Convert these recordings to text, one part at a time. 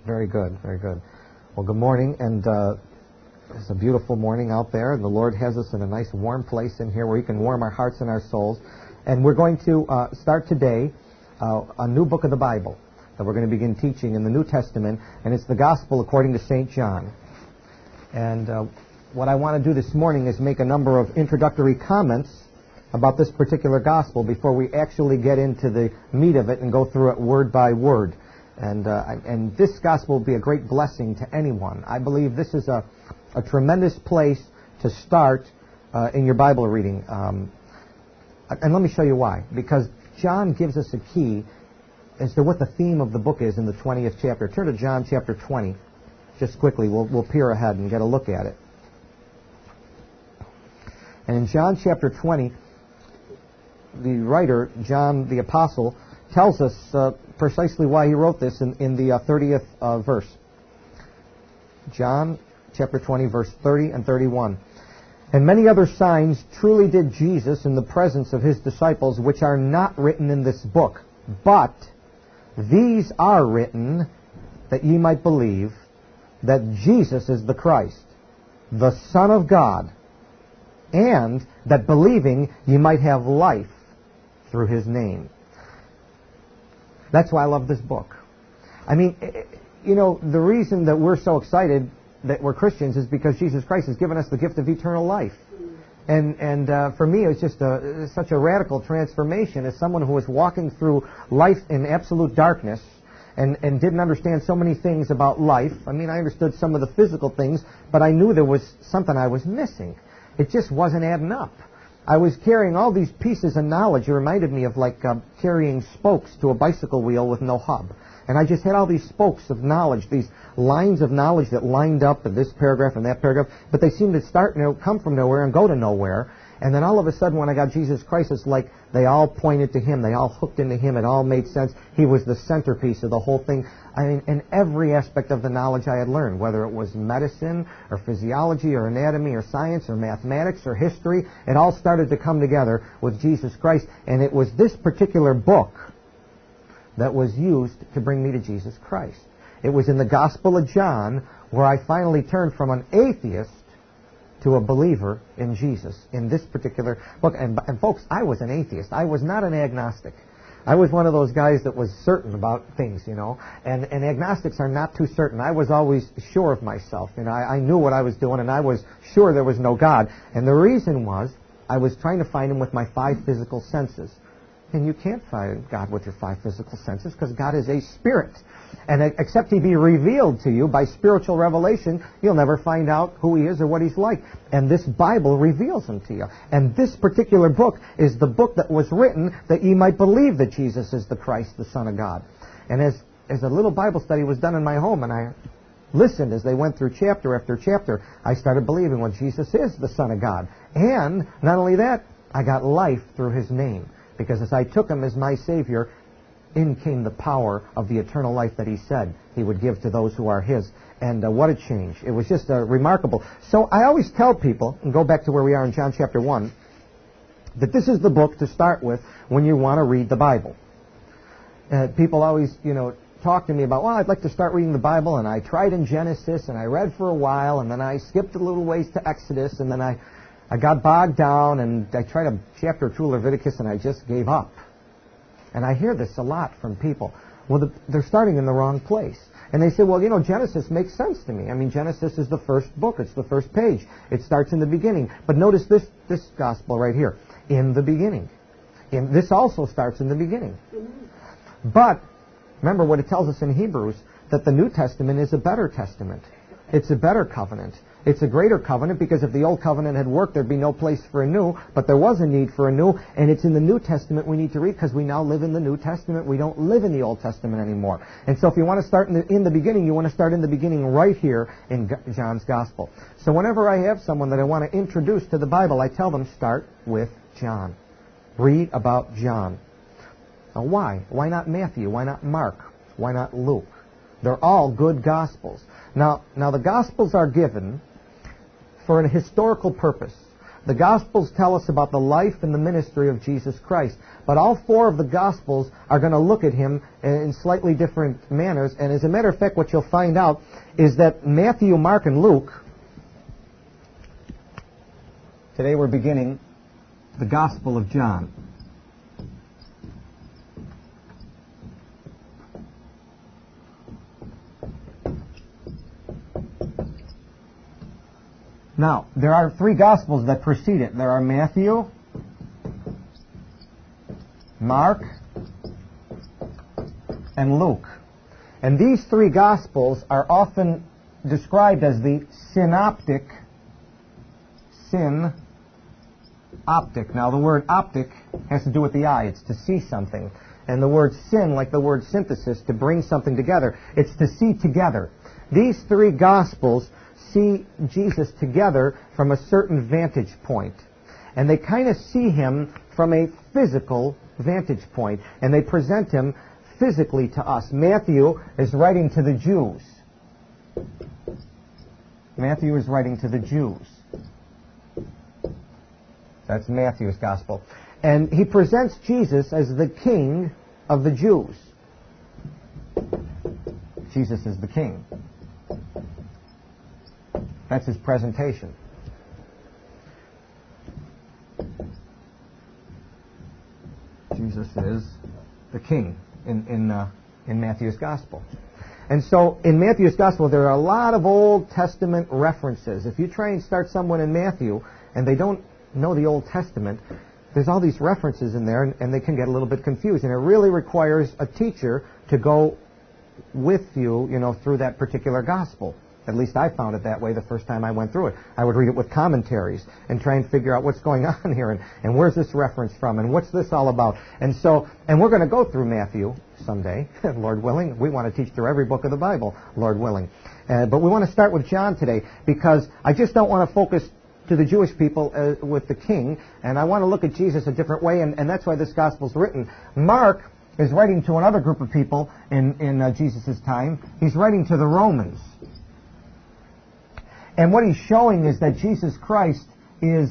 Very good, very good. Well, good morning, and it's a beautiful morning out there, and the Lord has us in a nice warm place in here where He can warm our hearts and our souls. And we're going to start today a new book of the Bible that we're going to begin teaching in the New Testament, and it's the Gospel according to St. John. And what I want to do this morning is make a number of introductory comments about this particular Gospel before we actually get into the meat of it and go through it word by word. And this Gospel will be a great blessing to anyone. I believe this is a tremendous place to start in your Bible reading. And let me show you why. Because John gives us a key as to what the theme of the book is in the 20th chapter. Turn to John chapter 20. Just quickly, we'll peer ahead and get a look at it. And in John chapter 20, the writer, John the Apostle, tells us precisely why he wrote this in the 30th verse. John chapter 20, verse 30 and 31. And many other signs truly did Jesus in the presence of his disciples, which are not written in this book. But these are written that ye might believe that Jesus is the Christ, the Son of God, and that believing ye might have life through his name. That's why I love this book. I mean, you know, the reason that we're so excited that we're Christians is because Jesus Christ has given us the gift of eternal life. And for me, it was just such a radical transformation as someone who was walking through life in absolute darkness and didn't understand so many things about life. I mean, I understood some of the physical things, but I knew there was something I was missing. It just wasn't adding up. I was carrying all these pieces of knowledge. It reminded me of like carrying spokes to a bicycle wheel with no hub. And I just had all these spokes of knowledge, these lines of knowledge that lined up in this paragraph and that paragraph, but they seemed to start, come from nowhere and go to nowhere. And then all of a sudden when I got Jesus Christ, it's like they all pointed to Him. They all hooked into Him. It all made sense. He was the centerpiece of the whole thing. I mean, in every aspect of the knowledge I had learned, whether it was medicine or physiology or anatomy or science or mathematics or history, it all started to come together with Jesus Christ. And it was this particular book that was used to bring me to Jesus Christ. It was in the Gospel of John where I finally turned from an atheist to a believer in Jesus in this particular book. And folks, I was an atheist. I was not an agnostic. I was one of those guys that was certain about things, you know. And agnostics are not too certain. I was always sure of myself. You know, I knew what I was doing, and I was sure there was no God. And the reason was I was trying to find Him with my 5 physical senses. And you can't find God with your 5 physical senses because God is a spirit. And except He be revealed to you by spiritual revelation, you'll never find out who He is or what He's like. And this Bible reveals Him to you. And this particular book is the book that was written that ye might believe that Jesus is the Christ, the Son of God. And as a little Bible study was done in my home, and I listened as they went through chapter after chapter, I started believing, well, Jesus is the Son of God. And not only that, I got life through His name. Because as I took Him as my Savior, in came the power of the eternal life that He said He would give to those who are His. And what a change. It was just remarkable. So I always tell people, and go back to where we are in John chapter 1, that this is the book to start with when you want to read the Bible. People always, talk to me about, well, I'd like to start reading the Bible, and I tried in Genesis, and I read for a while, and then I skipped a little ways to Exodus, and then I got bogged down, and I tried a chapter or 2 of Leviticus, and I just gave up. And I hear this a lot from people. Well, they're starting in the wrong place. And they say, well, Genesis makes sense to me. I mean, Genesis is the first book. It's the first page. It starts in the beginning. But notice this gospel right here. In the beginning. This also starts in the beginning. But remember what it tells us in Hebrews, that the New Testament is a better testament. It's a better covenant. It's a greater covenant because if the old covenant had worked, there'd be no place for a new, but there was a need for a new, and it's in the New Testament we need to read because we now live in the New Testament. We don't live in the Old Testament anymore. And so if you want to start in the beginning, you want to start in the beginning right here in John's Gospel. So whenever I have someone that I want to introduce to the Bible, I tell them start with John. Read about John. Now why? Why not Matthew? Why not Mark? Why not Luke? They're all good Gospels. Now the Gospels are given for a historical purpose. The Gospels tell us about the life and the ministry of Jesus Christ. But all four of the Gospels are going to look at him in slightly different manners. And as a matter of fact, what you'll find out is that Matthew, Mark, and Luke, today we're beginning the Gospel of John. Now, there are three Gospels that precede it. There are Matthew, Mark, and Luke. And these three Gospels are often described as the synoptic. Now, the word optic has to do with the eye. It's to see something. And the word syn, like the word synthesis, to bring something together. It's to see together. These three Gospels see Jesus together from a certain vantage point. And they kind of see him from a physical vantage point. And they present him physically to us. Matthew is writing to the Jews. Matthew is writing to the Jews. That's Matthew's Gospel. And he presents Jesus as the King of the Jews. Jesus is the King. That's his presentation. Jesus is the King in Matthew's Gospel. And so in Matthew's Gospel there are a lot of Old Testament references. If you try and start someone in Matthew and they don't know the Old Testament, there's all these references in there and they can get a little bit confused. And it really requires a teacher to go with you, through that particular Gospel. At least I found it that way the first time I went through it. I would read it with commentaries and try and figure out what's going on here and where's this reference from and what's this all about. And we're going to go through Matthew someday, Lord willing. We want to teach through every book of the Bible, Lord willing. But we want to start with John today because I just don't want to focus to the Jewish people with the King, and I want to look at Jesus a different way, and that's why this Gospel's written. Mark is writing to another group of people in Jesus' time. He's writing to the Romans. And what he's showing is that Jesus Christ is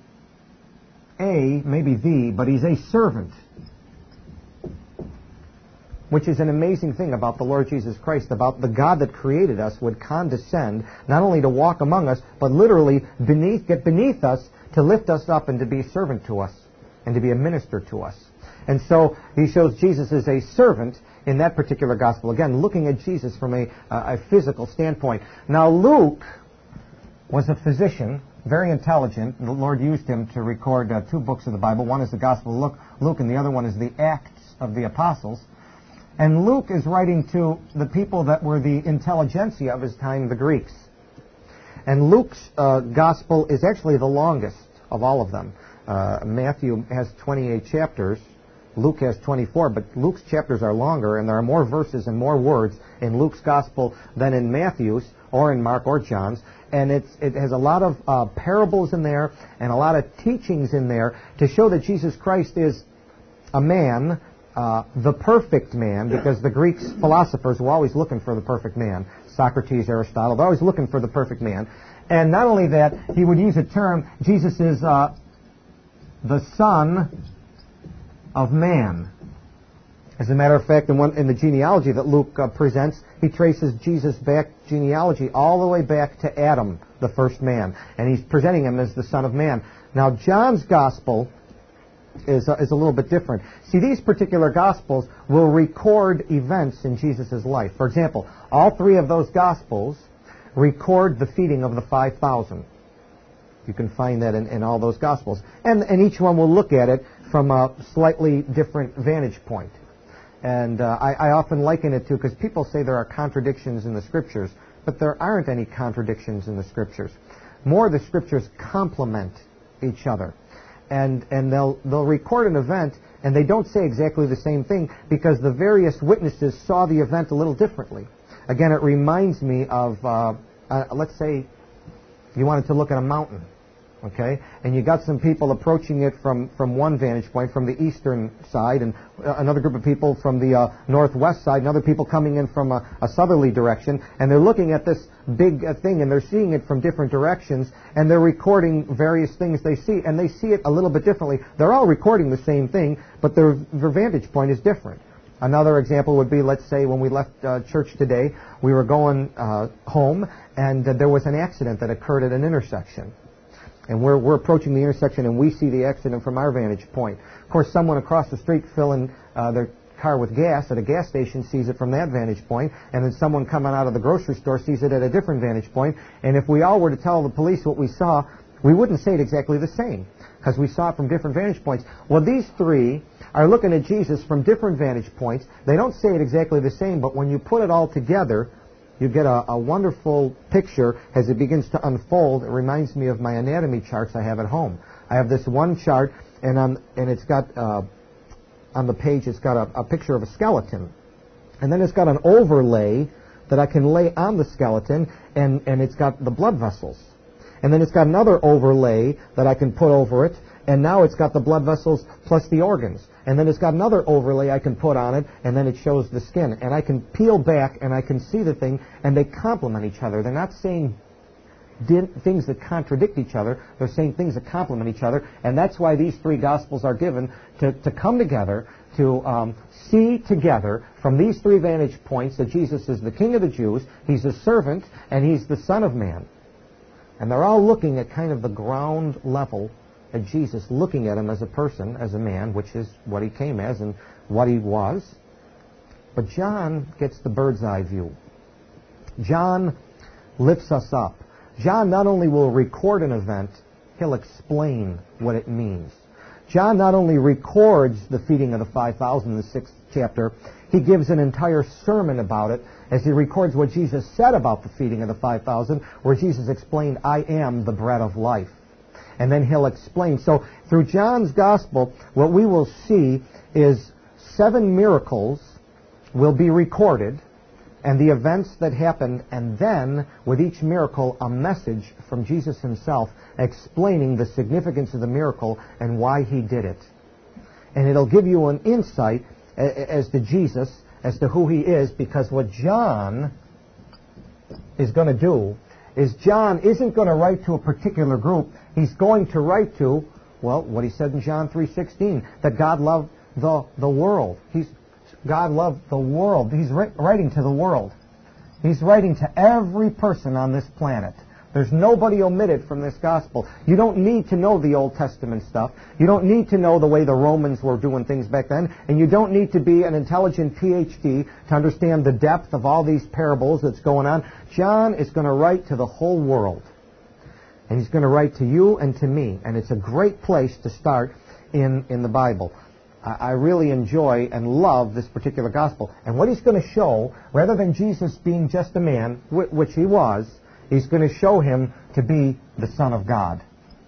but he's a servant. Which is an amazing thing about the Lord Jesus Christ, about the God that created us would condescend, not only to walk among us, but literally get beneath us to lift us up and to be a servant to us and to be a minister to us. And so he shows Jesus as a servant in that particular Gospel. Again, looking at Jesus from a physical standpoint. Now Luke was a physician, very intelligent. The Lord used him to record two books of the Bible. One is the Gospel of Luke, and the other one is the Acts of the Apostles. And Luke is writing to the people that were the intelligentsia of his time, the Greeks. And Luke's Gospel is actually the longest of all of them. Matthew has 28 chapters. Luke has 24, but Luke's chapters are longer, and there are more verses and more words in Luke's Gospel than in Matthew's or in Mark or John's. And it has a lot of parables in there and a lot of teachings in there to show that Jesus Christ is a man, the perfect man, because the Greek philosophers were always looking for the perfect man. Socrates, Aristotle, they're always looking for the perfect man. And not only that, he would use a term, Jesus is the Son of Man. As a matter of fact, in the genealogy that Luke presents, he traces Jesus' genealogy all the way back to Adam, the first man. And he's presenting him as the Son of Man. Now, John's Gospel is a little bit different. See, these particular Gospels will record events in Jesus' life. For example, all three of those Gospels record the feeding of the 5,000. You can find that in all those Gospels. And each one will look at it from a slightly different vantage point. And I often liken it to, because people say there are contradictions in the Scriptures, but there aren't any contradictions in the Scriptures. More, the Scriptures complement each other. And they'll record an event, and they don't say exactly the same thing, because the various witnesses saw the event a little differently. Again, it reminds me of, let's say you wanted to look at a mountain. Okay, and you got some people approaching it from one vantage point, from the eastern side, and another group of people from the northwest side, and other people coming in from a southerly direction, and they're looking at this big thing, and they're seeing it from different directions, and they're recording various things they see, and they see it a little bit differently. They're all recording the same thing, but their vantage point is different. Another example would be, let's say, when we left church today, we were going home, and there was an accident that occurred at an intersection. And we're approaching the intersection, and we see the accident from our vantage point. Of course, someone across the street filling their car with gas at a gas station sees it from that vantage point, and then someone coming out of the grocery store sees it at a different vantage point. And if we all were to tell the police what we saw, we wouldn't say it exactly the same, because we saw it from different vantage points. Well, these three are looking at Jesus from different vantage points. They don't say it exactly the same, but when you put it all together, you get a wonderful picture as it begins to unfold. It reminds me of my anatomy charts I have at home. I have this one chart, and it's got on the page, it's got a picture of a skeleton. And then it's got an overlay that I can lay on the skeleton, and it's got the blood vessels. And then it's got another overlay that I can put over it, and now it's got the blood vessels plus the organs. And then it's got another overlay I can put on it, and then it shows the skin. And I can peel back, and I can see the thing, and they complement each other. They're not saying things that contradict each other. They're saying things that complement each other. And that's why these three Gospels are given, to come together, to see together from these three vantage points that Jesus is the King of the Jews, He's a servant, and He's the Son of Man. And they're all looking at kind of the ground level at Jesus, looking at Him as a person, as a man, which is what He came as and what He was. But John gets the bird's eye view. John lifts us up. John not only will record an event, he'll explain what it means. John not only records the feeding of the 5,000 in the 6th chapter, he gives an entire sermon about it as he records what Jesus said about the feeding of the 5,000, where Jesus explained, I am the bread of life. And then he'll explain. So through John's Gospel, what we will see is 7 miracles will be recorded, and the events that happened, and then with each miracle a message from Jesus Himself explaining the significance of the miracle and why He did it. And it'll give you an insight as to Jesus, as to who He is, because what John is going to do is John isn't going to write to a particular group. He's going to write to, well, what he said in John 3:16, that God loved the world. God loved the world. He's writing to the world. He's writing to every person on this planet. There's nobody omitted from this gospel. You don't need to know the Old Testament stuff. You don't need to know the way the Romans were doing things back then. And you don't need to be an intelligent PhD to understand the depth of all these parables that's going on. John is going to write to the whole world. And he's going to write to you and to me. And it's a great place to start in the Bible. I really enjoy and love this particular gospel. And what he's going to show, rather than Jesus being just a man, which he was, he's going to show him to be the Son of God.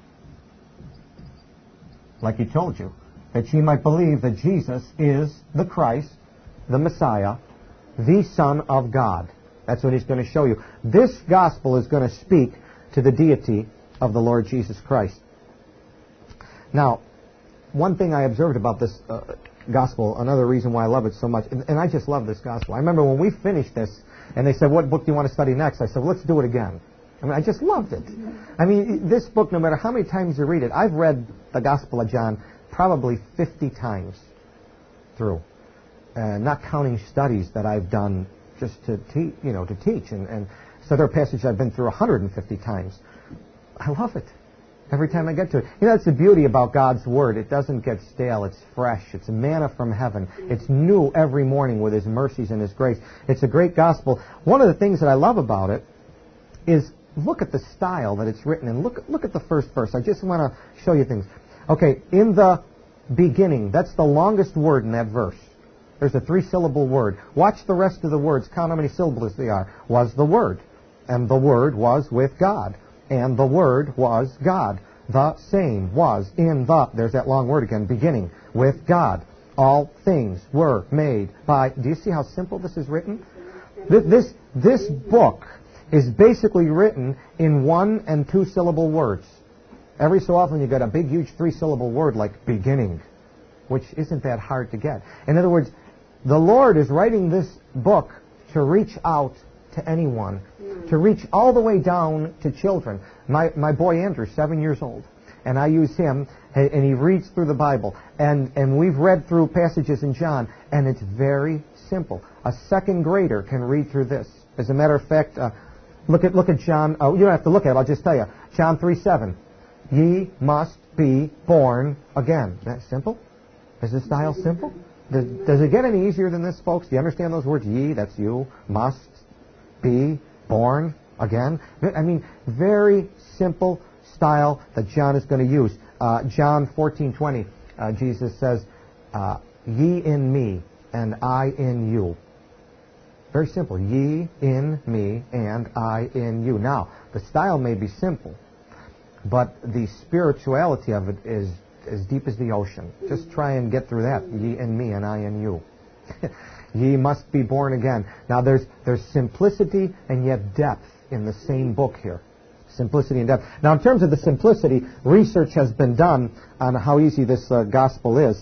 Like he told you, that ye might believe that Jesus is the Christ, the Messiah, the Son of God. That's what he's going to show you. This gospel is going to speak to the deity of the Lord Jesus Christ. Now, one thing I observed about this gospel, another reason why I love it so much, and I just love this gospel. I remember when we finished this, and they said, what book do you want to study next? I said, well, let's do it again. I mean, I just loved it. I mean, this book, no matter how many times you read it, I've read the Gospel of John probably 50 times through, not counting studies that I've done just to teach. And so there are passages I've been through 150 times. I love it. Every time I get to it. You know, that's the beauty about God's Word. It doesn't get stale. It's fresh. It's manna from heaven. It's new every morning with His mercies and His grace. It's a great gospel. One of the things that I love about it is look at the style that it's written in. Look at the first verse. I just want to show you things. Okay, in the beginning. That's the longest word in that verse. There's a 3-syllable word. Watch the rest of the words. Count how many syllables they are. Was the Word. And the Word was with God. And the Word was God. The same was in the, there's that long word again, beginning, with God. All things were made by, do you see how simple this is written? This book is basically written in 1- and 2-syllable words. every so often you get a big, huge 3-syllable word like beginning, which isn't that hard to get. In other words, the Lord is writing this book to reach out to anyone, to reach all the way down to children. My boy Andrew, 7 years old, and I use him, and he reads through the Bible. And we've read through passages in John, and it's very simple. A second grader can read through this. As a matter of fact, look at John. Oh, you don't have to look at it. I'll just tell you. John 3:7. Ye must be born again. Is that simple? Is this style simple? Does it get any easier than this, folks? Do you understand those words? Ye, that's you. Must be born again. I mean, very simple style that John is going to use. John 14:20. Jesus says, "Ye in me, and I in you." Very simple. Ye in me, and I in you. Now, the style may be simple, but the spirituality of it is as deep as the ocean. Just try and get through that. Ye in me, and I in you. Ye must be born again. Now, there's simplicity and yet depth in the same book here. Simplicity and depth. Now, in terms of the simplicity, research has been done on how easy this gospel is.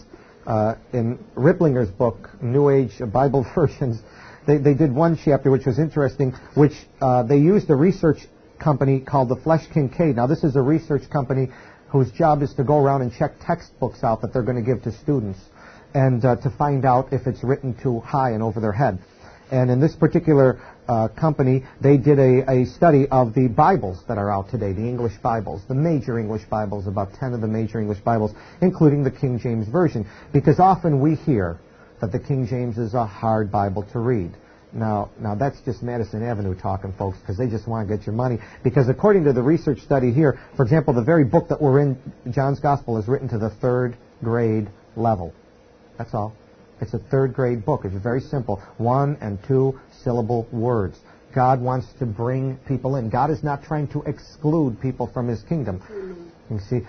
In Riplinger's book, New Age Bible Versions, they did one chapter which was interesting, which they used a research company called the Flesh Kincaid. Now, this is a research company whose job is to go around and check textbooks out that they're going to give to students, and to find out if it's written too high and over their head. And in this particular company, they did a study of the Bibles that are out today, the English Bibles, the major English Bibles, about 10 of the major English Bibles, including the King James Version. Because often we hear that the King James is a hard Bible to read. Now that's just Madison Avenue talking, folks, because they just want to get your money. Because according to the research study here, for example, the very book that we're in, John's Gospel, is written to the 3rd grade level. That's all. It's a 3rd grade book. It's very simple. 1 and 2 syllable words. God wants to bring people in. God is not trying to exclude people from His kingdom. You see,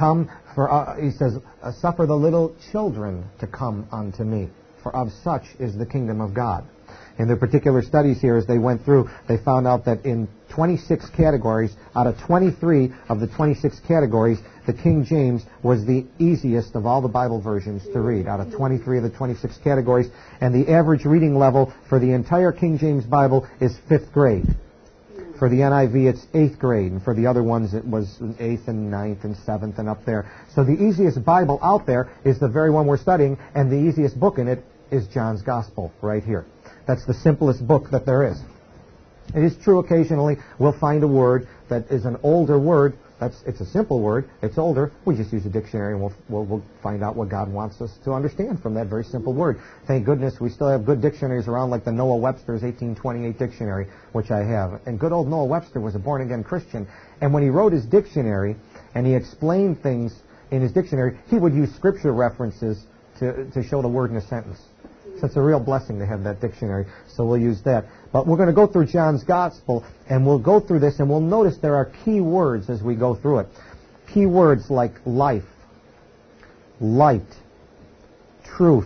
He says, suffer the little children to come unto me, for of such is the kingdom of God. In their particular studies here, as they went through, they found out that in 26 categories, out of 23 of the 26 categories, the King James was the easiest of all the Bible versions to read, out of 23 of the 26 categories. And the average reading level for the entire King James Bible is 5th grade. For the NIV, it's 8th grade. And for the other ones, it was 8th and 9th and 7th and up there. So the easiest Bible out there is the very one we're studying, and the easiest book in it is John's Gospel right here. That's the simplest book that there is. It is true occasionally we'll find a word that is an older word. It's a simple word. It's older. We just use a dictionary and we'll find out what God wants us to understand from that very simple word. Thank goodness we still have good dictionaries around, like the Noah Webster's 1828 dictionary, which I have. And good old Noah Webster was a born-again Christian. And when he wrote his dictionary and he explained things in his dictionary, he would use scripture references to show the word in a sentence. So it's a real blessing to have that dictionary, so we'll use that. But we're going to go through John's Gospel, and we'll go through this, and we'll notice there are key words as we go through it. Key words like life, light, truth,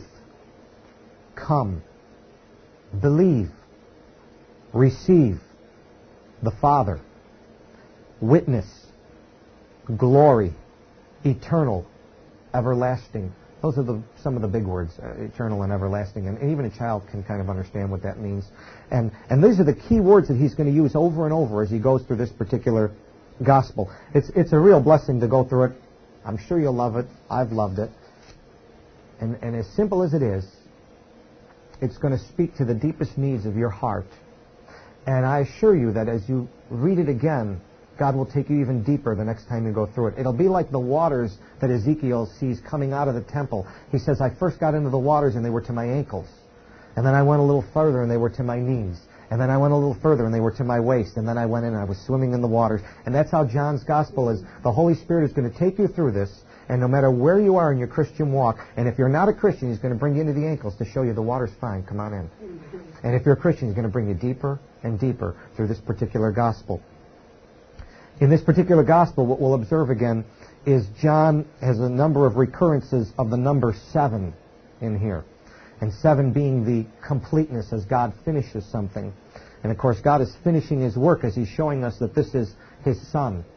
come, believe, receive, the Father, witness, glory, eternal, everlasting. Those are some of the big words, eternal and everlasting. And even a child can kind of understand what that means. And these are the key words that he's going to use over and over as he goes through this particular gospel. It's a real blessing to go through it. I'm sure you'll love it. I've loved it. And as simple as it is, it's going to speak to the deepest needs of your heart. And I assure you that as you read it again, God will take you even deeper the next time you go through it. It'll be like the waters that Ezekiel sees coming out of the temple. He says, I first got into the waters and they were to my ankles. And then I went a little further and they were to my knees. And then I went a little further and they were to my waist. And then I went in and I was swimming in the waters. And that's how John's Gospel is. The Holy Spirit is going to take you through this. And no matter where you are in your Christian walk, and if you're not a Christian, He's going to bring you into the ankles to show you the water's fine. Come on in. And if you're a Christian, He's going to bring you deeper and deeper through this particular Gospel. In this particular Gospel, what we'll observe again is John has a number of recurrences of the number 7 in here. And 7 being the completeness as God finishes something. And of course, God is finishing His work as He's showing us that this is His Son.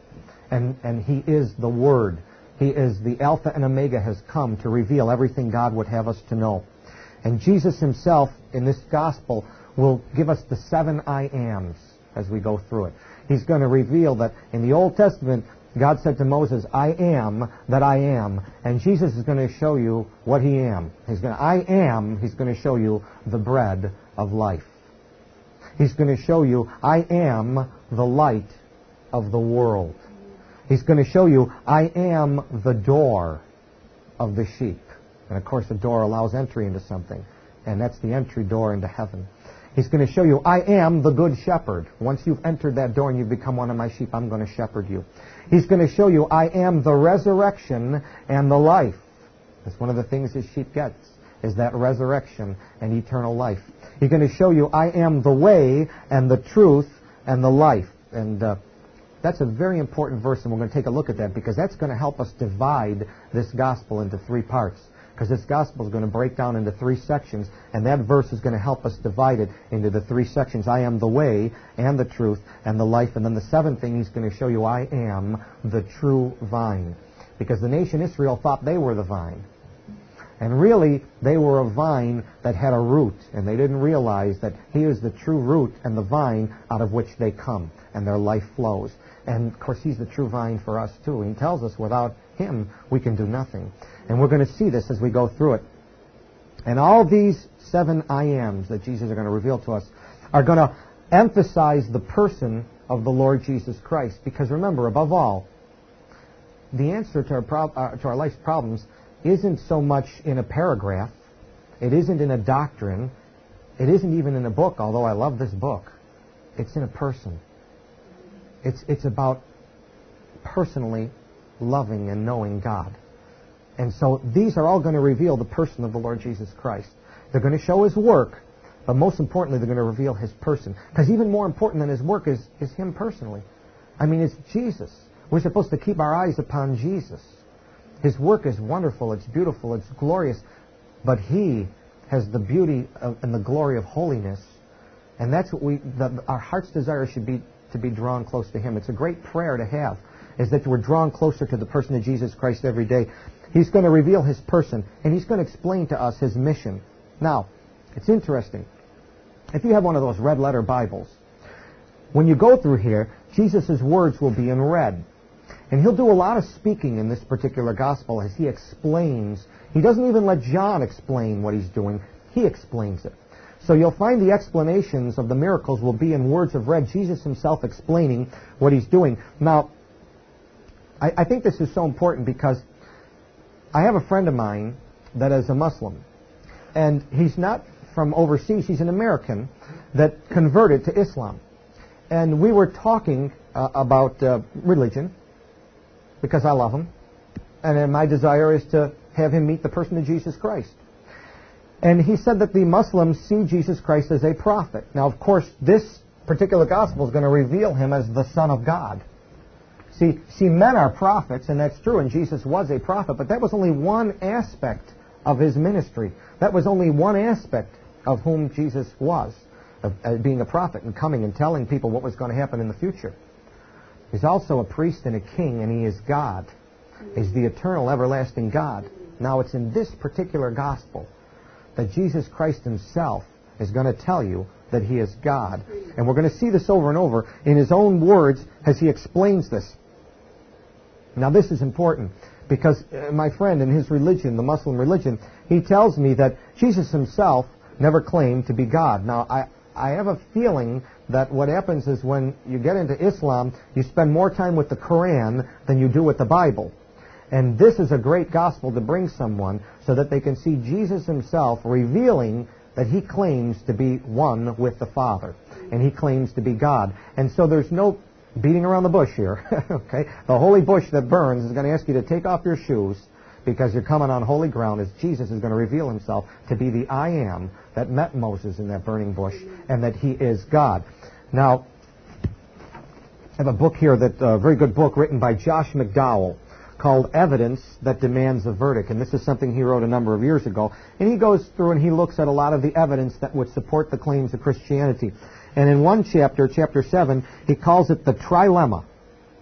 And He is the Word. He is the Alpha and Omega, has come to reveal everything God would have us to know. And Jesus Himself, in this gospel, will give us the 7 I Ams as we go through it. He's going to reveal that in the Old Testament, God said to Moses, I am that I am. And Jesus is going to show you what He am. He's going to show you the bread of life. He's going to show you, I am the light of the world. He's going to show you, I am the door of the sheep. And of course, the door allows entry into something. And that's the entry door into heaven. He's going to show you, I am the good shepherd. Once you've entered that door and you've become one of my sheep, I'm going to shepherd you. He's going to show you, I am the resurrection and the life. That's one of the things his sheep gets, is that resurrection and eternal life. He's going to show you, I am the way and the truth and the life. And that's a very important verse, and we're going to take a look at that, because that's going to help us divide this gospel into 3 parts. Because this gospel is going to break down into 3 sections, and that verse is going to help us divide it into the 3 sections. I am the way and the truth and the life. And then the 7th thing, He's going to show you, I am the true vine. Because the nation Israel thought they were the vine. And really, they were a vine that had a root, and they didn't realize that He is the true root and the vine out of which they come, and their life flows. And, of course, He's the true vine for us, too. He tells us without Him, we can do nothing. And we're going to see this as we go through it. And all these 7 I Ams that Jesus is going to reveal to us are going to emphasize the person of the Lord Jesus Christ. Because remember, above all, the answer to our life's problems isn't so much in a paragraph. It isn't in a doctrine. It isn't even in a book, although I love this book. It's in a person. It's about personally loving and knowing God. And so these are all going to reveal the person of the Lord Jesus Christ. They're going to show His work, but most importantly, they're going to reveal His person. Because even more important than His work is Him personally. I mean, it's Jesus. We're supposed to keep our eyes upon Jesus. His work is wonderful, it's beautiful, it's glorious, but He has the beauty and the glory of holiness. And that's what our heart's desire should be, to be drawn close to Him. It's a great prayer to have, is that we're drawn closer to the person of Jesus Christ every day. He's going to reveal His person, and He's going to explain to us His mission. Now, it's interesting. If you have one of those red letter Bibles, when you go through here, Jesus' words will be in red. And He'll do a lot of speaking in this particular gospel as He explains. He doesn't even let John explain what He's doing. He explains it. So you'll find the explanations of the miracles will be in words of red, Jesus Himself explaining what He's doing. Now, I think this is so important because I have a friend of mine that is a Muslim, and he's not from overseas. He's an American that converted to Islam. And we were talking about religion, because I love him, and my desire is to have him meet the person of Jesus Christ. And he said that the Muslims see Jesus Christ as a prophet. Now, of course, this particular gospel is going to reveal Him as the Son of God. See, men are prophets, and that's true, and Jesus was a prophet, but that was only one aspect of His ministry. That was only one aspect of whom Jesus was, of being a prophet and coming and telling people what was going to happen in the future. He's also a priest and a king, and He is God. He's the eternal, everlasting God. Now, it's in this particular gospel that Jesus Christ Himself is going to tell you that He is God. And we're going to see this over and over in His own words as He explains this. Now, this is important because my friend, in his religion, the Muslim religion, he tells me that Jesus Himself never claimed to be God. Now, I have a feeling that what happens is when you get into Islam, you spend more time with the Quran than you do with the Bible. And this is a great gospel to bring someone so that they can see Jesus Himself revealing that He claims to be one with the Father. And He claims to be God. And so there's no beating around the bush here. Okay? The holy bush that burns is going to ask you to take off your shoes because you're coming on holy ground as Jesus is going to reveal Himself to be the I Am that met Moses in that burning bush, and that He is God. Now, I have a book here, a very good book written by Josh McDowell called Evidence That Demands a Verdict. And this is something he wrote a number of years ago. And he goes through and he looks at a lot of the evidence that would support the claims of Christianity. And in one chapter, chapter 7, he calls it the trilemma.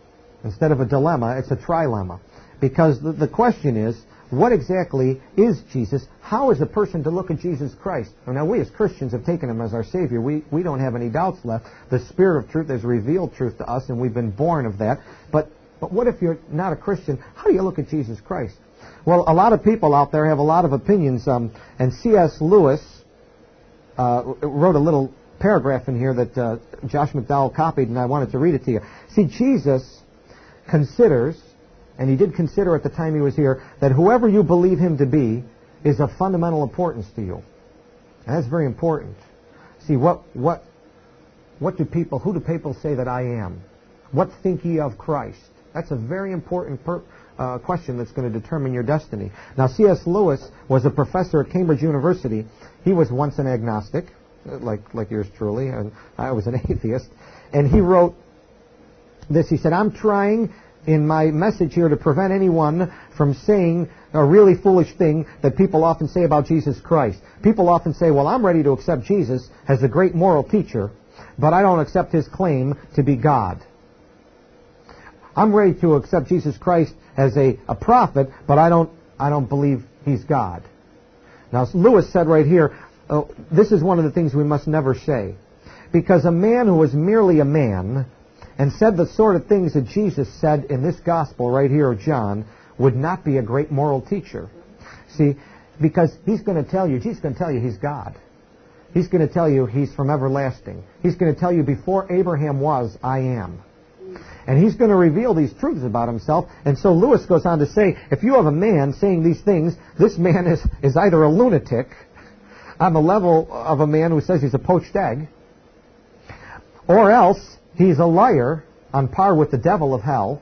Instead of a dilemma, it's a trilemma. Because the question is, what exactly is Jesus? How is a person to look at Jesus Christ? Now, we as Christians have taken him as our Savior. We don't have any doubts left. The Spirit of truth has revealed truth to us, and we've been born of that. But what if you're not a Christian? How do you look at Jesus Christ? Well, a lot of people out there have a lot of opinions, and C.S. Lewis wrote a little paragraph in here that Josh McDowell copied, and I wanted to read it to you. See, Jesus considers, and he did consider at the time he was here, that whoever you believe him to be is of fundamental importance to you. And that's very important. See, who do people say that I am? What think ye of Christ? That's a very important question that's going to determine your destiny. Now, C.S. Lewis was a professor at Cambridge University. He was once an agnostic, like yours truly, and I was an atheist. And he wrote this. He said, I'm trying in my message here to prevent anyone from saying a really foolish thing that people often say about Jesus Christ. People often say, well, I'm ready to accept Jesus as a great moral teacher, but I don't accept his claim to be God. I'm ready to accept Jesus Christ as a prophet, but I don't believe he's God. Now, Lewis said right here, this is one of the things we must never say. Because a man who was merely a man and said the sort of things that Jesus said in this gospel right here of John would not be a great moral teacher. See, because Jesus is going to tell you he's God. He's going to tell you he's from everlasting. He's going to tell you before Abraham was, I am. And he's going to reveal these truths about himself. And so Lewis goes on to say, if you have a man saying these things, this man is either a lunatic on the level of a man who says he's a poached egg, or else he's a liar on par with the devil of hell,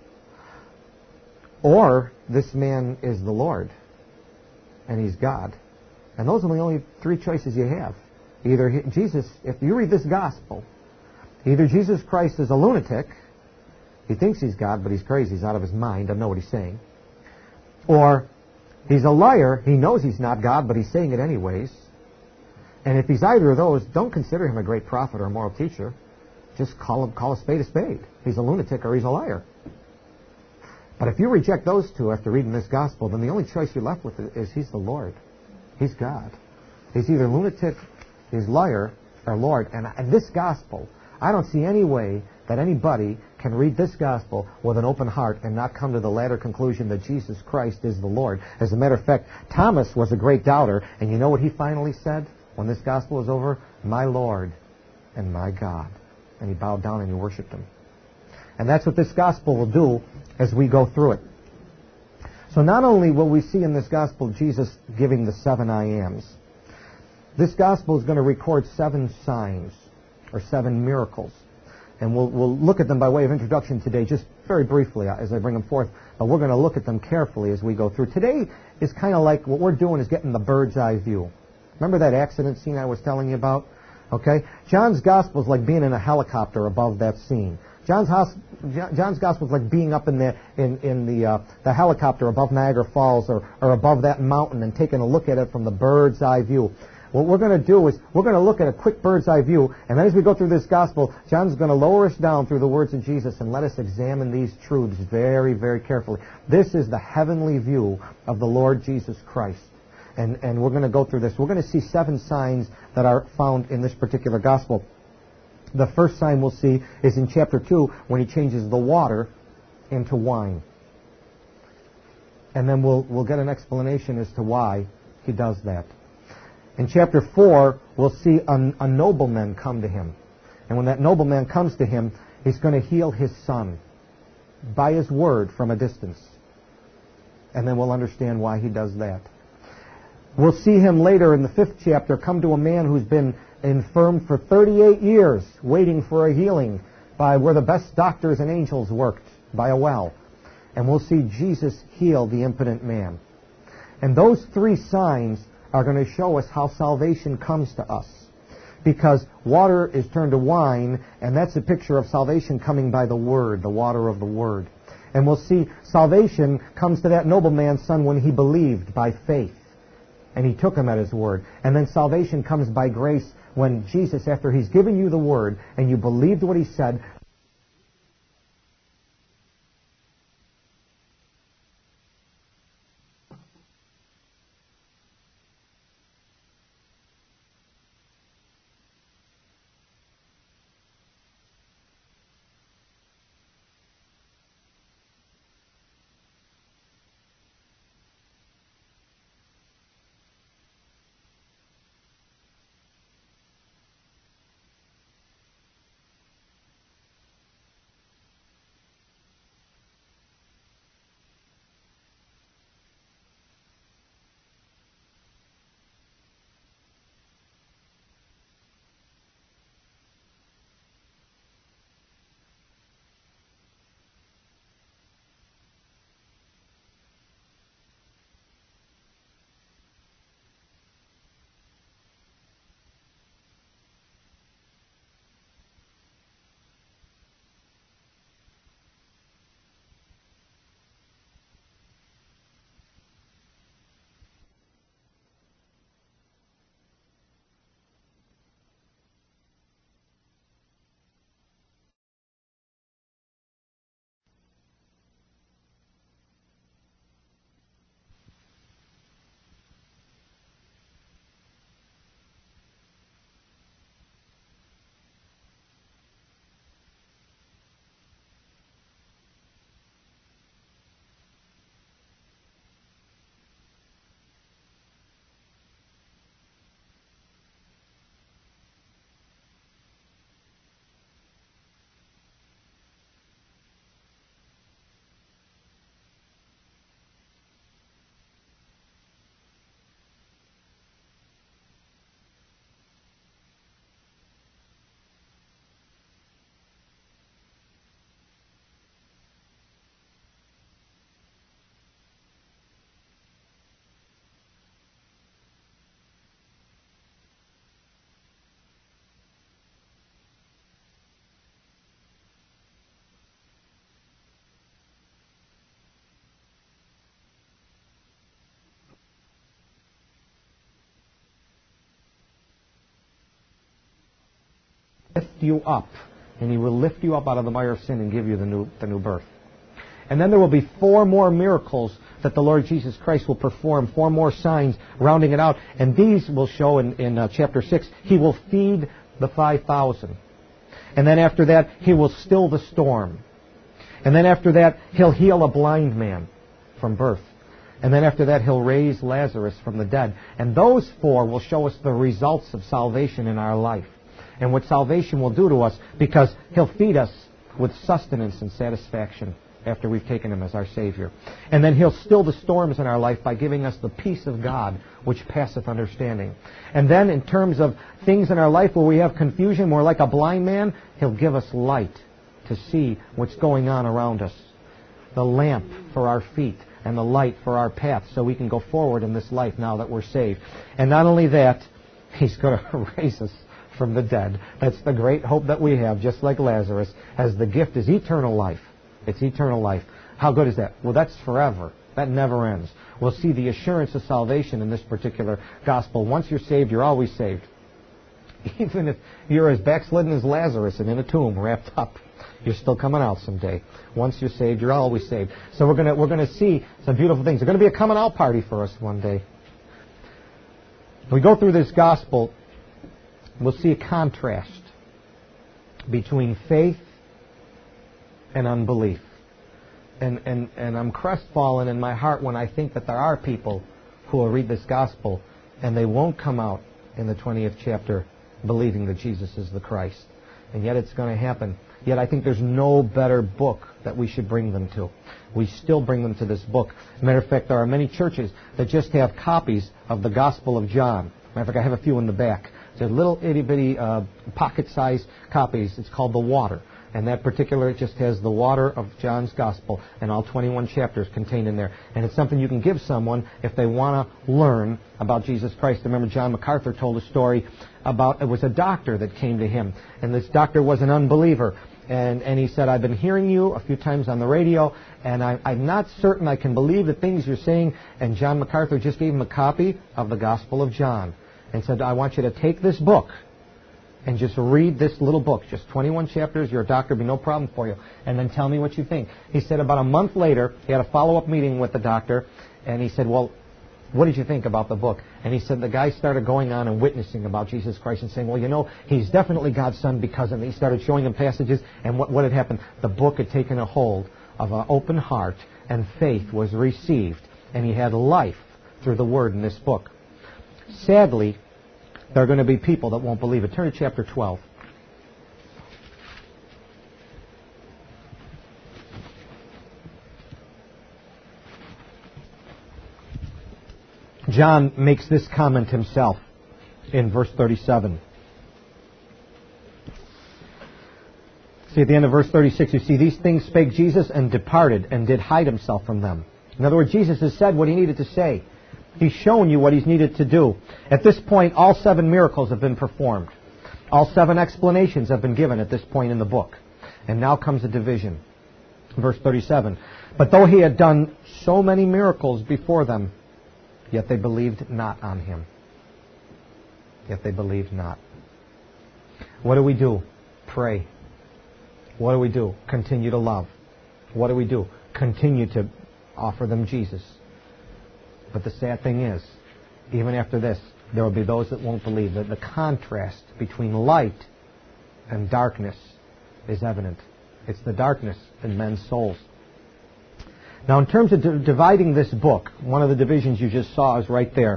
or this man is the Lord and he's God. And those are the only three choices you have. Either Jesus, if you read this gospel, either Jesus Christ is a lunatic, he thinks he's God, but he's crazy, he's out of his mind, doesn't know what he's saying, or he's a liar, he knows he's not God, but he's saying it anyways. And if he's either of those, don't consider him a great prophet or a moral teacher. Just call a spade a spade. He's a lunatic or he's a liar. But if you reject those two after reading this gospel, then the only choice you're left with is he's the Lord. He's God. He's either lunatic, he's liar, or Lord. And in this gospel, I don't see any way that anybody can read this gospel with an open heart and not come to the latter conclusion that Jesus Christ is the Lord. As a matter of fact, Thomas was a great doubter, and you know what he finally said when this gospel was over? My Lord and my God. And he bowed down and he worshipped him. And that's what this gospel will do as we go through it. So not only will we see in this gospel Jesus giving the 7 I ams, this gospel is going to record 7 signs or 7 miracles. And we'll look at them by way of introduction today, just very briefly as I bring them forth. But we're going to look at them carefully as we go through. Today is kind of like what we're doing is getting the bird's eye view. Remember that accident scene I was telling you about? Okay? John's gospel is like being in a helicopter above that scene. John's gospel is like being up in the helicopter above Niagara Falls or above that mountain and taking a look at it from the bird's eye view. What we're going to do is we're going to look at a quick bird's eye view, and then as we go through this gospel, John's going to lower us down through the words of Jesus and let us examine these truths very, very carefully. This is the heavenly view of the Lord Jesus Christ. And we're going to go through this. We're going to see 7 signs that are found in this particular gospel. The first sign we'll see is in chapter 2 when he changes the water into wine. And then we'll get an explanation as to why he does that. In chapter 4, we'll see a nobleman come to him. And when that nobleman comes to him, he's going to heal his son by his word from a distance. And then we'll understand why he does that. We'll see him later in the 5th chapter come to a man who's been infirm for 38 years, waiting for a healing by where the best doctors and angels worked, by a well. And we'll see Jesus heal the impotent man. And those 3 signs are going to show us how salvation comes to us. Because water is turned to wine, and that's a picture of salvation coming by the Word, the water of the Word. And we'll see salvation comes to that nobleman's son when he believed by faith. And he took him at his word. And then salvation comes by grace when Jesus, after he's given you the word, and you believed what he said, lift you up. And He will lift you up out of the mire of sin and give you the new birth. And then there will be 4 more miracles that the Lord Jesus Christ will perform, 4 more signs rounding it out. And these will show in chapter 6, He will feed the 5,000. And then after that, He will still the storm. And then after that, He'll heal a blind man from birth. And then after that, He'll raise Lazarus from the dead. And those 4 will show us the results of salvation in our life. And what salvation will do to us, because He'll feed us with sustenance and satisfaction after we've taken Him as our Savior. And then He'll still the storms in our life by giving us the peace of God, which passeth understanding. And then in terms of things in our life where we have confusion, we're like a blind man, He'll give us light to see what's going on around us. The lamp for our feet and the light for our path, so we can go forward in this life now that we're saved. And not only that, He's going to raise us from the dead. That's the great hope that we have, just like Lazarus, as the gift is eternal life. It's eternal life. How good is that? Well, that's forever. That never ends. We'll see the assurance of salvation in this particular gospel. Once you're saved, you're always saved. Even if you're as backslidden as Lazarus and in a tomb wrapped up, you're still coming out someday. Once you're saved, you're always saved. So we're going to see some beautiful things. There's going to be a coming out party for us one day. We go through this gospel, we'll see a contrast between faith and unbelief. And I'm crestfallen in my heart when I think that there are people who will read this gospel and they won't come out in the 20th chapter believing that Jesus is the Christ. And yet it's going to happen. Yet I think there's no better book that we should bring them to. We still bring them to this book. As a matter of fact, there are many churches that just have copies of the Gospel of John. Matter of fact, I have a few in the back. They're little itty-bitty pocket-sized copies. It's called The Water. And that particular, it just has the water of John's Gospel and all 21 chapters contained in there. And it's something you can give someone if they want to learn about Jesus Christ. I remember John MacArthur told a story about, it was a doctor that came to him. And this doctor was an unbeliever. And he said, I've been hearing you a few times on the radio, and I'm not certain I can believe the things you're saying. And John MacArthur just gave him a copy of the Gospel of John and said, I want you to take this book and just read this little book, just 21 chapters. You're a doctor, it'll be no problem for you. And then tell me what you think. He said about a month later, he had a follow-up meeting with the doctor, and he said, well, what did you think about the book? And he said the guy started going on and witnessing about Jesus Christ and saying, well, you know, he's definitely God's son because of it. He started showing him passages, and what had happened? The book had taken a hold of an open heart, and faith was received, and he had life through the Word in this book. Sadly, there are going to be people that won't believe it. Turn to chapter 12. John makes this comment himself in verse 37. See, at the end of verse 36, you see, these things spake Jesus and departed and did hide himself from them. In other words, Jesus has said what he needed to say. He's shown you what he's needed to do. At this point, all 7 miracles have been performed. All 7 explanations have been given at this point in the book. And now comes a division. Verse 37. But though he had done so many miracles before them, yet they believed not on him. Yet they believed not. What do? Pray. What do? Continue to love. What do? Continue to offer them Jesus. But the sad thing is, even after this, there will be those that won't believe. That the contrast between light and darkness is evident. It's the darkness in men's souls. Now, in terms of dividing this book, one of the divisions you just saw is right there.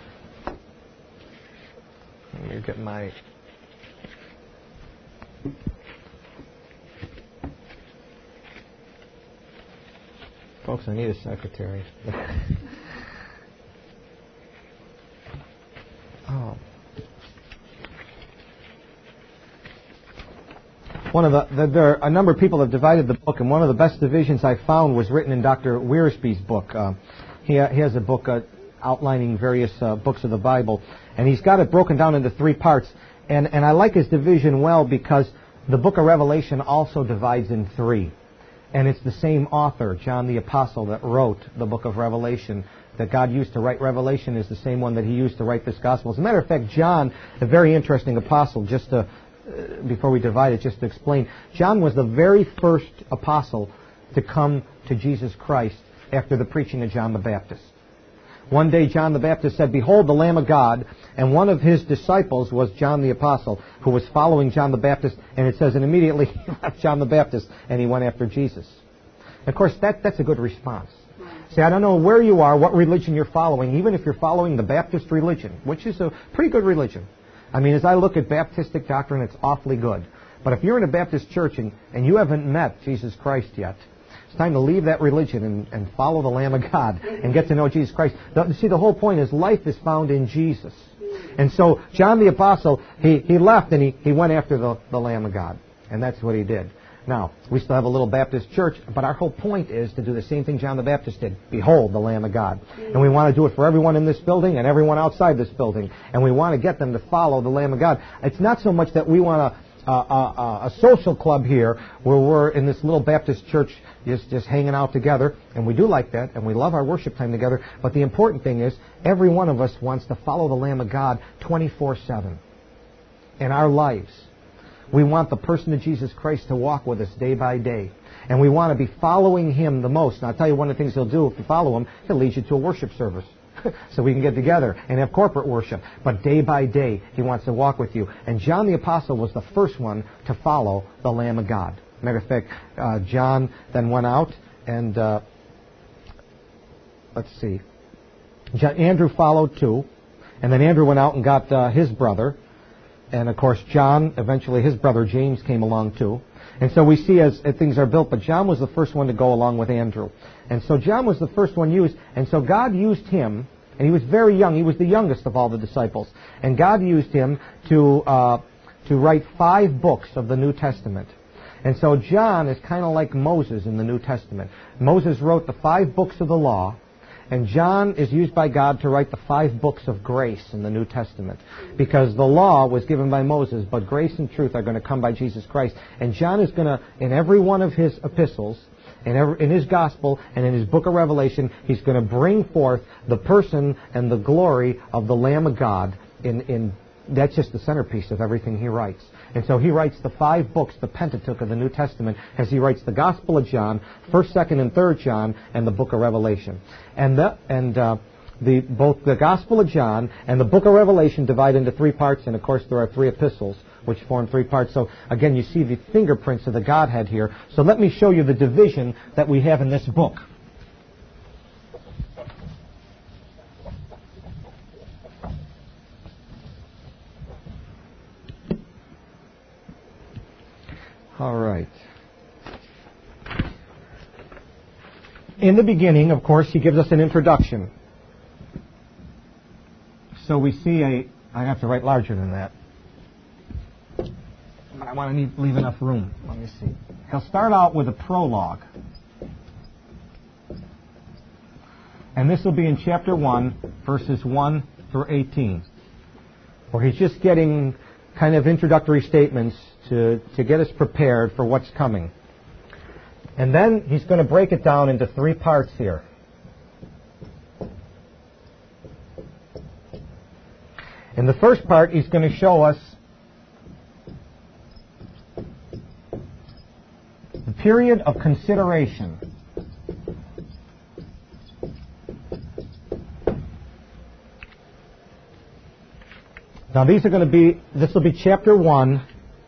Let me get my... Folks, I need a secretary. Oh. There are a number of people that have divided the book, and one of the best divisions I found was written in Dr. Wiersbe's book. He has a book outlining various books of the Bible, and he's got it broken down into 3 parts. And I like his division well because the book of Revelation also divides in 3. And it's the same author, John the Apostle, that wrote the book of Revelation, that God used to write Revelation is the same one that he used to write this gospel. As a matter of fact, John, a very interesting apostle, just to before we divide it, just to explain. John was the very first apostle to come to Jesus Christ after the preaching of John the Baptist. One day John the Baptist said, "Behold the Lamb of God," and one of his disciples was John the Apostle, who was following John the Baptist, and it says, and immediately he left John the Baptist and he went after Jesus. Of course, that's a good response. See, I don't know where you are, what religion you're following, even if you're following the Baptist religion, which is a pretty good religion. I mean, as I look at Baptistic doctrine, it's awfully good. But if you're in a Baptist church and you haven't met Jesus Christ yet, it's time to leave that religion and follow the Lamb of God and get to know Jesus Christ. See, the whole point is life is found in Jesus. And so John the Apostle, he left and he went after the Lamb of God. And that's what he did. Now, we still have a little Baptist church, but our whole point is to do the same thing John the Baptist did. Behold the Lamb of God. And we want to do it for everyone in this building and everyone outside this building. And we want to get them to follow the Lamb of God. It's not so much that we want a social club here where we're in this little Baptist church just hanging out together, and we do like that, and we love our worship time together, but the important thing is every one of us wants to follow the Lamb of God 24/7 in our lives. We want the person of Jesus Christ to walk with us day by day, and we want to be following Him the most. And I'll tell you one of the things He'll do if you follow Him, He'll lead you to a worship service. So we can get together and have corporate worship. But day by day, He wants to walk with you. And John the Apostle was the first one to follow the Lamb of God. Matter of fact, John then went out and, let's see, Andrew followed too. And then Andrew went out and got his brother. And of course, John, eventually his brother James came along too. And so we see as things are built, but John was the first one to go along with Andrew. And so John was the first one used, and so God used him, and he was very young. He was the youngest of all the disciples. And God used him to write 5 books of the New Testament. And so John is kind of like Moses in the New Testament. Moses wrote the 5 books of the law, and John is used by God to write the 5 books of grace in the New Testament. Because the law was given by Moses, but grace and truth are going to come by Jesus Christ. And John is going to, in every one of his epistles, in his gospel, and in his book of Revelation, he's going to bring forth the person and the glory of the Lamb of God. That's just the centerpiece of everything he writes. And so he writes the 5 books, the Pentateuch of the New Testament, as he writes the Gospel of John, 1st, 2nd, and 3rd John, and the book of Revelation. Both the Gospel of John and the book of Revelation divide into 3 parts, and of course there are 3 epistles, which form 3 parts. So again, you see the fingerprints of the Godhead here. So let me show you the division that we have in this book. All right. In the beginning, of course, he gives us an introduction. So we see I have to write larger than that. But I want to leave enough room. Let me see. He'll start out with a prologue. And this will be in chapter 1, verses 1 through 18. Where he's just getting kind of introductory statements to get us prepared for what's coming. And then he's going to break it down into 3 parts here. In the first part, he's going to show us the period of consideration. Now this will be chapter 1,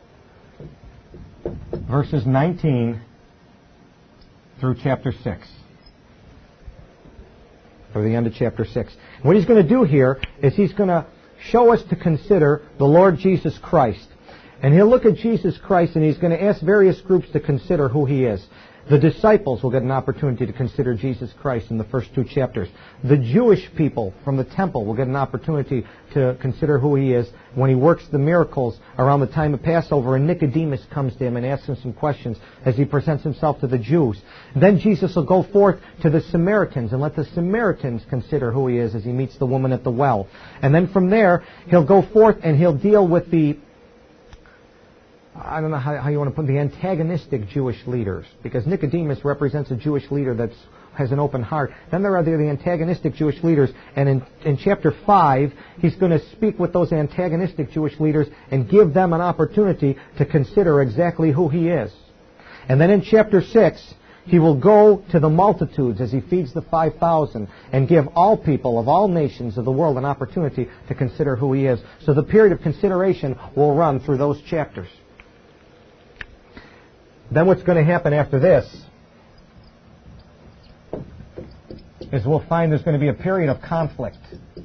verses 19 through chapter 6. Or the end of chapter 6. What he's going to do here is he's going to show us to consider the Lord Jesus Christ. And he'll look at Jesus Christ and he's going to ask various groups to consider who he is. The disciples will get an opportunity to consider Jesus Christ in the first 2 chapters. The Jewish people from the temple will get an opportunity to consider who he is when he works the miracles around the time of Passover, and Nicodemus comes to him and asks him some questions as he presents himself to the Jews. Then Jesus will go forth to the Samaritans and let the Samaritans consider who he is as he meets the woman at the well. And then from there, he'll go forth and he'll deal with I don't know how you want to put it, the antagonistic Jewish leaders, because Nicodemus represents a Jewish leader that's has an open heart. Then there are the antagonistic Jewish leaders. And in chapter 5, he's going to speak with those antagonistic Jewish leaders and give them an opportunity to consider exactly who he is. And then in chapter 6, he will go to the multitudes as he feeds the 5,000 and give all people of all nations of the world an opportunity to consider who he is. So the period of consideration will run through those chapters. Then what's going to happen after this is we'll find there's going to be a period of conflict.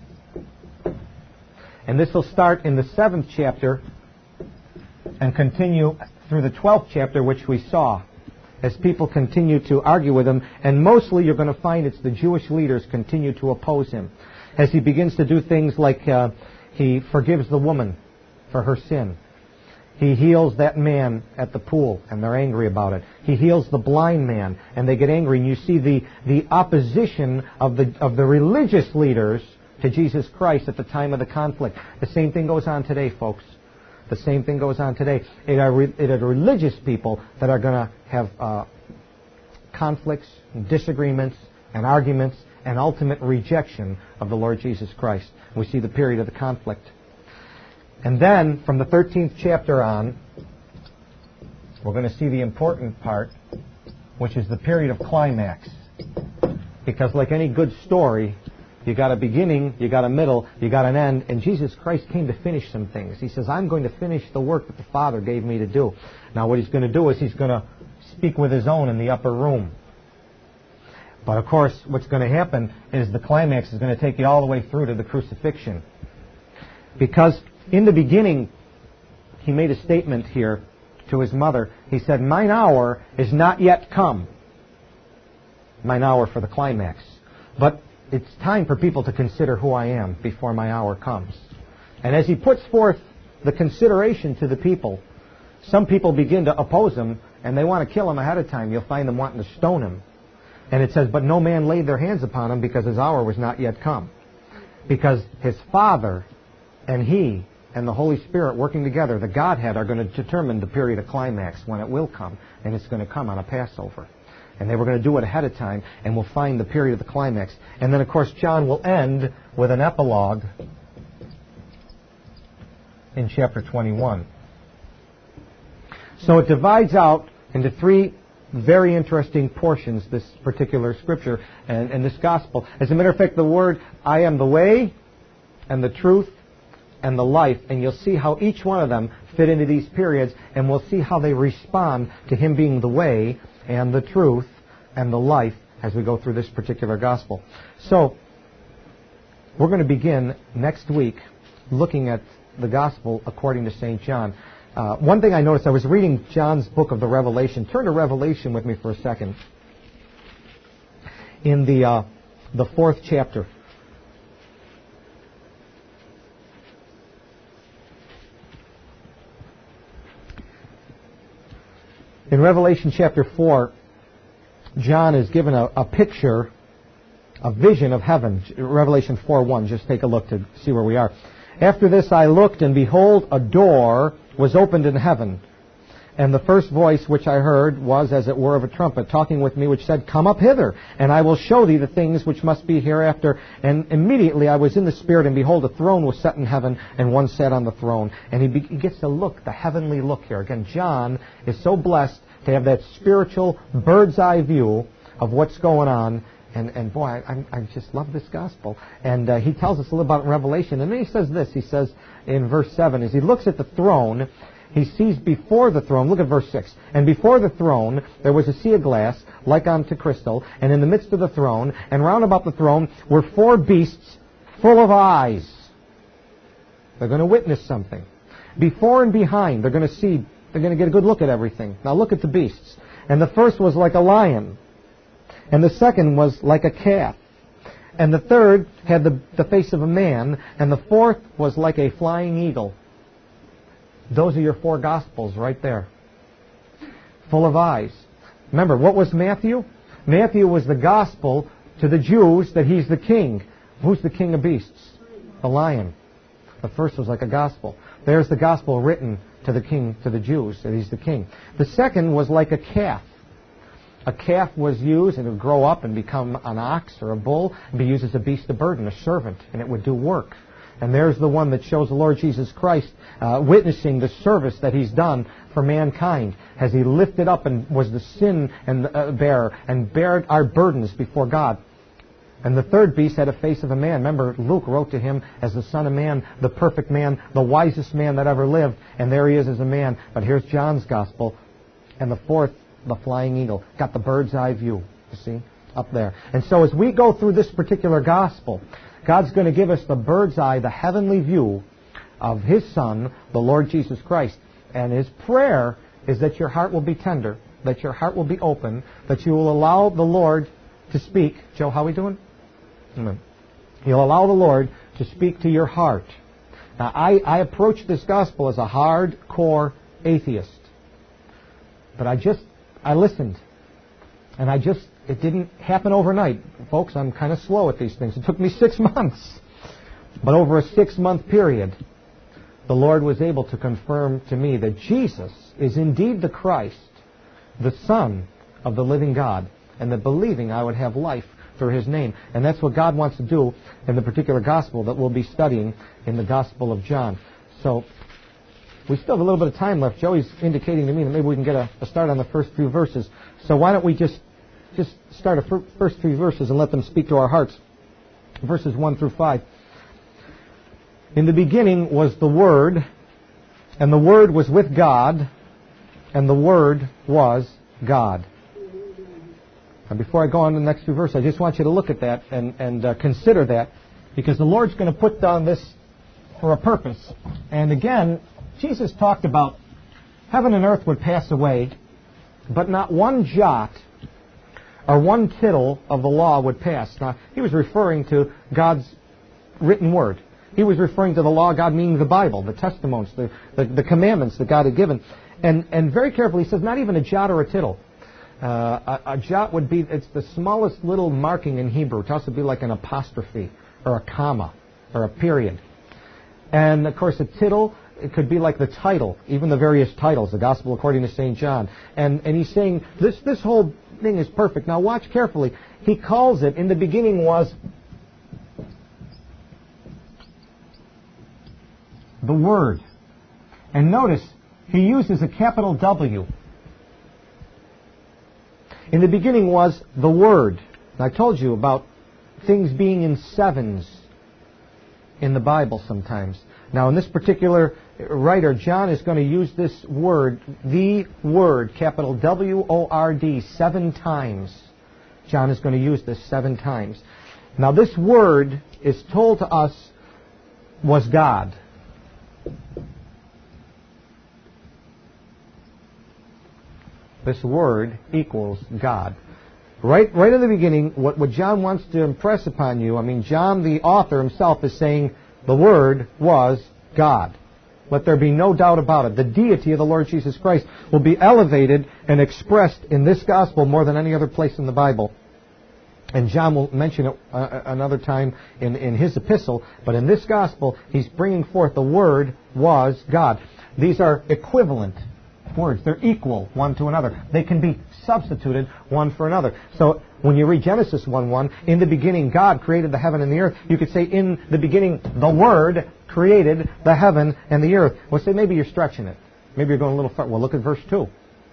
And this will start in the 7th chapter and continue through the 12th chapter, which we saw, as people continue to argue with him. And mostly you're going to find it's the Jewish leaders continue to oppose him. As he begins to do things like he forgives the woman for her sin. He heals that man at the pool, and they're angry about it. He heals the blind man, and they get angry. And you see the opposition of the religious leaders to Jesus Christ at the time of the conflict. The same thing goes on today, folks. The same thing goes on today. It are religious people that are going to have conflicts, and disagreements, and arguments, and ultimate rejection of the Lord Jesus Christ. We see the period of the conflict. And then, from the 13th chapter on, we're going to see the important part, which is the period of climax. Because like any good story, you got a beginning, you got a middle, you got an end, and Jesus Christ came to finish some things. He says, I'm going to finish the work that the Father gave me to do. Now what he's going to do is he's going to speak with his own in the upper room. But of course, what's going to happen is the climax is going to take you all the way through to the crucifixion. Because in the beginning, he made a statement here to his mother. He said, mine hour is not yet come. Mine hour for the climax. But it's time for people to consider who I am before my hour comes. And as he puts forth the consideration to the people, some people begin to oppose him, and they want to kill him ahead of time. You'll find them wanting to stone him. And it says, but no man laid their hands upon him because his hour was not yet come. Because his Father and he and the Holy Spirit working together, the Godhead, are going to determine the period of climax when it will come, and it's going to come on a Passover. And they were going to do it ahead of time, and we'll find the period of the climax. And then, of course, John will end with an epilogue in chapter 21. So it divides out into 3 very interesting portions, this particular scripture and this gospel. As a matter of fact, the word, I am the way and the truth and the life, and you'll see how each one of them fit into these periods, and we'll see how they respond to him being the way and the truth and the life as we go through this particular gospel. So, we're going to begin next week looking at the gospel according to St. John. One thing I noticed, I was reading John's book of the Revelation. Turn to Revelation with me for a second. In the 4th chapter. In Revelation chapter 4, John is given a picture, a vision of heaven. Revelation 4:1. Just take a look to see where we are. After this I looked, and behold, a door was opened in heaven. And the first voice which I heard was as it were of a trumpet, talking with me, which said, Come up hither, and I will show thee the things which must be hereafter. And immediately I was in the Spirit, and behold, a throne was set in heaven, and one sat on the throne. And he gets to look, the heavenly look here. Again, John is so blessed to have that spiritual bird's eye view of what's going on. And boy, I just love this gospel. And he tells us a little about it in Revelation. And then he says this. He says in verse 7, as he looks at the throne, he sees before the throne, look at verse 6, and before the throne there was a sea of glass, like unto crystal, and in the midst of the throne, and round about the throne were 4 beasts full of eyes. They're going to witness something. Before and behind, they're going to see, they're going to get a good look at everything. Now look at the beasts. And the first was like a lion, and the second was like a calf, and the third had the face of a man, and the fourth was like a flying eagle. Those are your 4 Gospels right there. Full of eyes. Remember, what was Matthew? Matthew was the Gospel to the Jews that he's the king. Who's the king of beasts? The lion. The first was like a Gospel. There's the Gospel written to the king, to the Jews, that he's the king. The second was like a calf. a calf was used, and it would grow up and become an ox or a bull, and be used as a beast of burden, a servant, and it would do work. And there's the one that shows the Lord Jesus Christ witnessing the service that He's done for mankind, as He lifted up and was the sin and bearer and bared our burdens before God. And the third beast had a face of a man. Remember, Luke wrote to him as the Son of Man, the perfect man, the wisest man that ever lived. And there he is as a man. But here's John's Gospel. And the fourth, the flying eagle. Got the bird's eye view, you see, up there. And so as we go through this particular Gospel, God's going to give us the bird's eye, the heavenly view of His Son, the Lord Jesus Christ. And His prayer is that your heart will be tender, that your heart will be open, that you will allow the Lord to speak. Joe, how are we doing? Amen. You'll allow the Lord to speak to your heart. Now, I approach this gospel as a hardcore atheist. But I listened. And it didn't happen overnight. Folks, I'm kind of slow at these things. It took me 6 months. But over a 6-month period, the Lord was able to confirm to me that Jesus is indeed the Christ, the Son of the living God, and that believing I would have life through His name. And that's what God wants to do in the particular gospel that we'll be studying in the Gospel of John. So we still have a little bit of time left. Joey's indicating to me that maybe we can get a start on the first few verses. So why don't we just start the first few verses and let them speak to our hearts. Verses 1 through 5. In the beginning was the Word, and the Word was with God, and the Word was God. And before I go on to the next few verses, I just want you to look at that and consider that, because the Lord's going to put down this for a purpose. And again, Jesus talked about heaven and earth would pass away, but not one jot or one tittle of the law would pass. Now, He was referring to God's written Word. He was referring to the law of God, meaning the Bible, the testimonies, the commandments that God had given. And very carefully, He says not even a jot or a tittle. A jot would be, it's the smallest little marking in Hebrew. It also be like an apostrophe or a comma or a period. And of course a tittle, it could be like the title, even the various titles, the Gospel according to St. John. And He's saying this whole thing is perfect. Now watch carefully. He calls it, in the beginning was the Word. And notice, He uses a capital W. In the beginning was the Word. And I told you about things being in sevens in the Bible sometimes. Now in this particular writer, John is going to use this word, the Word, capital W-O-R-D, 7 times. John is going to use this 7 times. Now this Word is told to us was God. This Word equals God. Right in the beginning, what John wants to impress upon you, John the author himself is saying the Word was God. Let there be no doubt about it. The deity of the Lord Jesus Christ will be elevated and expressed in this gospel more than any other place in the Bible. And John will mention it another time in his epistle, but in this gospel, he's bringing forth the Word was God. These are equivalent words. They're equal one to another. They can be substituted one for another. So when you read Genesis 1:1, in the beginning God created the heaven and the earth, you could say in the beginning the Word created the heaven and the earth. Well, say maybe you're stretching it. Maybe you're going a little far. Well, look at verse 2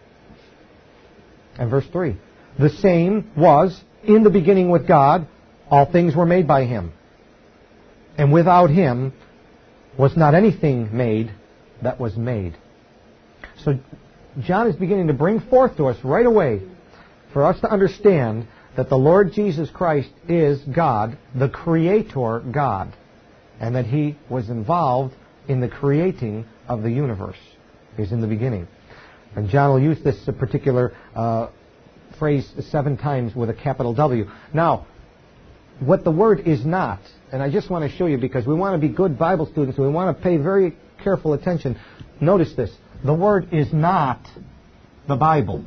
and verse 3. The same was in the beginning with God. All things were made by Him. And without Him was not anything made that was made. So John is beginning to bring forth to us right away for us to understand that the Lord Jesus Christ is God, the Creator God, and that He was involved in the creating of the universe. He's in the beginning. And John will use this particular phrase 7 times with a capital W. Now, what the Word is not, and I just want to show you because we want to be good Bible students and we want to pay very careful attention. Notice this. The Word is not the Bible.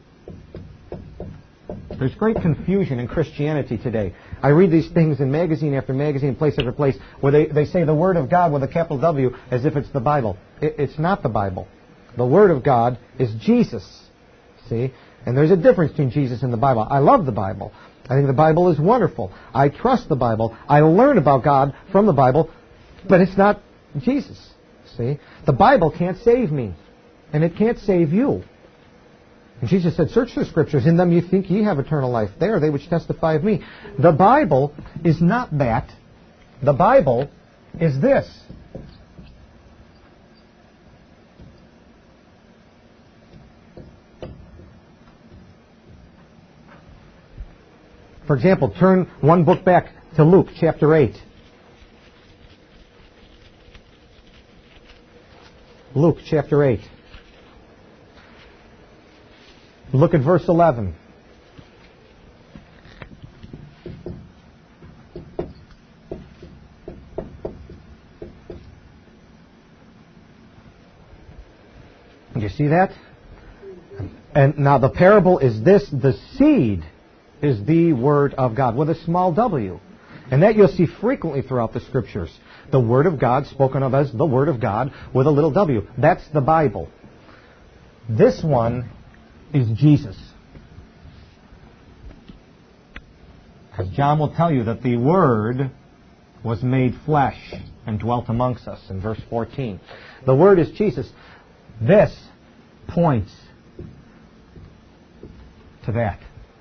There's great confusion in Christianity today. I read these things in magazine after magazine, place after place, where they say the Word of God with a capital W as if it's the Bible. It's not the Bible. The Word of God is Jesus. See? And there's a difference between Jesus and the Bible. I love the Bible. I think the Bible is wonderful. I trust the Bible. I learn about God from the Bible, but it's not Jesus. See? The Bible can't save me, and it can't save you. And Jesus said, search the Scriptures, in them you think ye have eternal life. They are they which testify of me. The Bible is not that. The Bible is this. For example, turn one book back to Luke chapter 8. Luke chapter 8. Look at verse 11. Do you see that? And now the parable is this: the seed is the Word of God with a small w. And that you'll see frequently throughout the Scriptures. The Word of God spoken of as the Word of God with a little w. That's the Bible. This one is Jesus. As John will tell you that the Word was made flesh and dwelt amongst us in verse 14. The Word is Jesus. This points to that.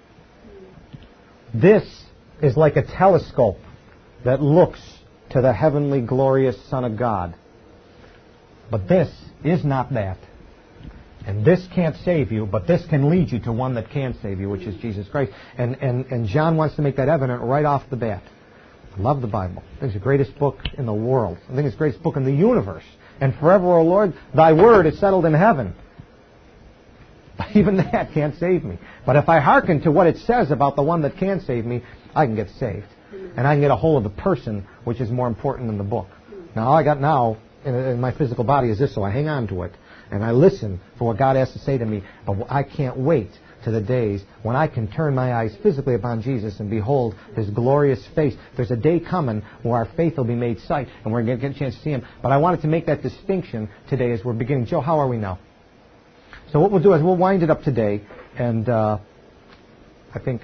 This is like a telescope that looks to the heavenly, glorious Son of God. But this is not that. And this can't save you, but this can lead you to one that can save you, which is Jesus Christ. And John wants to make that evident right off the bat. I love the Bible. I think it's the greatest book in the world. I think it's the greatest book in the universe. And forever, O Lord, thy word is settled in heaven. But even that can't save me. But if I hearken to what it says about the one that can save me, I can get saved. And I can get a hold of the person, which is more important than the book. Now, all I got now in my physical body is this, so I hang on to it. And I listen for what God has to say to me. But I can't wait to the days when I can turn my eyes physically upon Jesus and behold His glorious face. There's a day coming where our faith will be made sight, and we're going to get a chance to see Him. But I wanted to make that distinction today as we're beginning. Joe, how are we now? So what we'll do is we'll wind it up today, and I think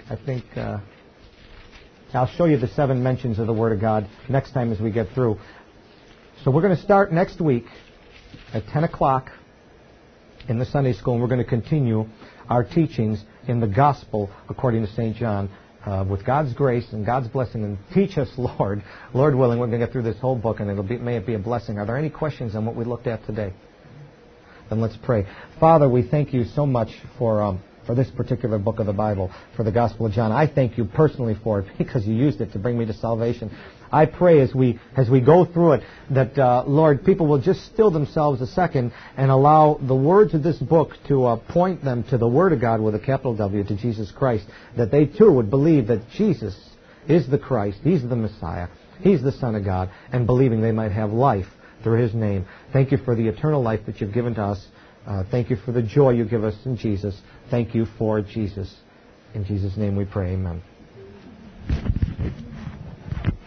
I'll show you the 7 mentions of the Word of God next time as we get through. So we're going to start next week at 10 o'clock in the Sunday school, and we're going to continue our teachings in the Gospel according to St. John. With God's grace and God's blessing, and teach us, Lord willing, we're going to get through this whole book, and may it be a blessing. Are there any questions on what we looked at today? Then let's pray. Father, we thank you so much for this particular book of the Bible, for the Gospel of John. I thank you personally for it because you used it to bring me to salvation. I pray as we go through it that, Lord, people will just still themselves a second and allow the words of this book to point them to the Word of God with a capital W, to Jesus Christ, that they too would believe that Jesus is the Christ, He's the Messiah, He's the Son of God, and believing they might have life through His name. Thank you for the eternal life that you've given to us. Thank you for the joy you give us in Jesus. Thank you for Jesus. In Jesus' name we pray. Amen.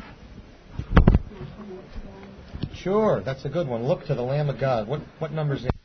Sure, that's a good one. Look to the Lamb of God. What number is it?